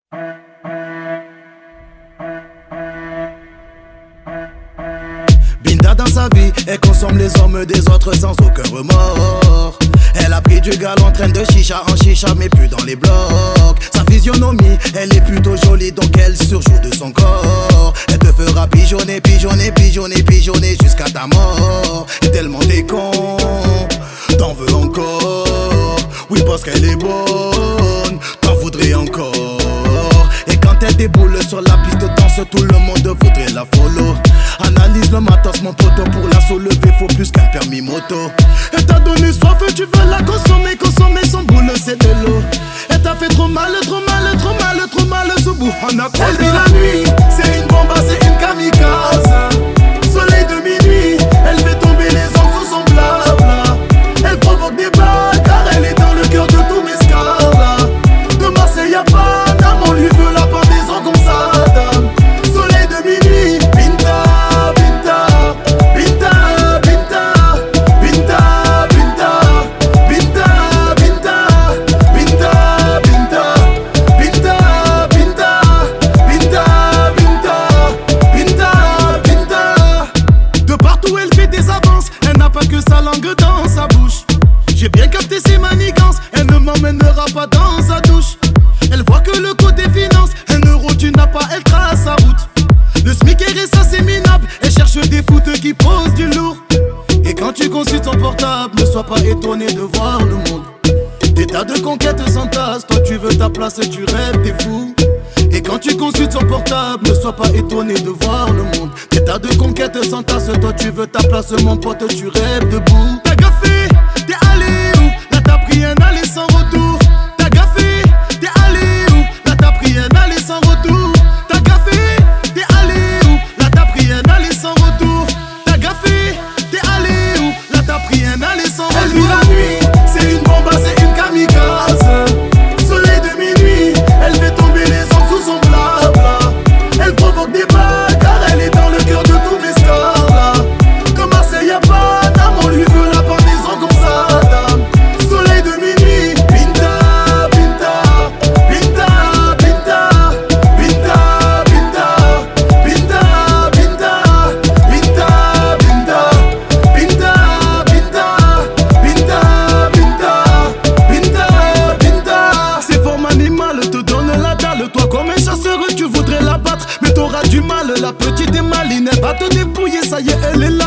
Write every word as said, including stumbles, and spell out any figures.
Binta dans sa vie, elle consomme les hommes des autres sans aucun remords. Elle a pris du gal en train de chicha en chicha mais plus dans les blocs. Sa physionomie, elle est plutôt jolie donc elle surjoue de son corps. Elle te fera pigeonner, pigeonner, pigeonner, pigeonner jusqu'à ta mort. Et tellement t'es con, t'en veux encore. Oui parce qu'elle est bonne, t'en voudrais encore. Et quand elle déboule sur la piste de danse, tout le monde voudrait la follow. Analyse le matos mon poteau, pour la soulever faut plus qu'un permis moto. Elle t'a donné soif, tu veux la consommer, consommer son boule c'est de l'eau. Elle t'a fait trop mal, trop mal, trop mal, trop mal sous bout. On a elle vit la nuit, c'est une bombe, c'est une kamikaze. Soleil de minuit, elle fait tomber les hommes sous son blabla. Elle provoque des balles car elle est dans le cœur de tous mes scars. De Marseille à Paname, on lui veut la pendaison comme ça. Soleil de minuit, Binta, Binta, Binta, Binta, Binta, Binta, Binta, Binta, Binta, Binta, Binta, Binta, Binta, Binta, Binta. De partout elle fait des avances, elle n'a pas que sa langue dans sa bouche. J'ai bien capté ses manigances, elle ne m'emmènera pas dans sa douche. Elle voit que le côté finance, un euro tu n'as pas, elle trace sa route. Le SMIC est ça c'est minable, elle cherche des foutes qui posent du lourd. Et quand tu consultes son portable, ne sois pas étonné de voir le monde. Des tas de conquêtes s'entassent, toi tu veux ta place et tu rêves, t'es fou. Et quand tu consultes son portable, ne sois pas étonné de voir le monde. Des tas de conquêtes s'entassent, toi tu veux ta place mon pote, tu rêves debout. T'as gaffé, t'es allé où? Là t'as pris un aller sans retour. T'as gaffé, t'es allé où? Là t'as pris un aller sans retour. T'as gaffé, t'es allé où? Là t'as pris un aller sans retour. T'as gaffé, t'es allé où? Là t'as pris un aller sans retour. Elle vit la nuit, c'est une bombe, c'est une kamikaze. Soleil de minuit, elle fait tomber les hommes sous son blabla. Elle provoque des balles car elle est dans le cœur de tous mes scars. De Marseille à Paname, on lui veut la pendaison comme ça. Soleil de minuit, Binta, Binta, Binta, Binta, Binta, Binta, Binta, Binta, Binta, Binta, Binta, Binta, Binta, Binta, Binta. C'est forme animale, te donne la dalle. Toi comme un chasseur, tu voudrais la battre, mais t'auras du mal. La petite est maline, elle va te dépouiller, ça y est, elle est là.